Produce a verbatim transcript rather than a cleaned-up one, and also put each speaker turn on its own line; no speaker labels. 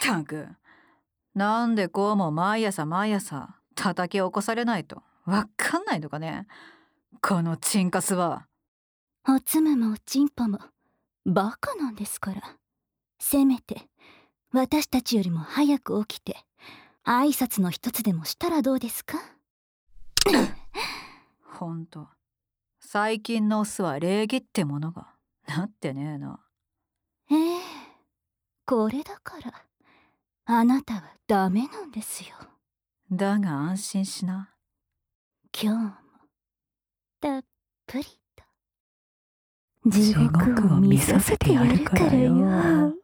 たく、なんでこうも毎朝毎朝叩き起こされないとわかんないのかね、このチンカスは。
おつむもおちんぽもバカなんですから、せめて私たちよりも早く起きて挨拶の一つでもしたらどうですか？
ほんと最近のオスは礼儀ってものがなってねえな。
ええ、これだからあなたはダメなんですよ。
だが安心しな。
今日もたっぷりと
地獄を見させてやるからよ。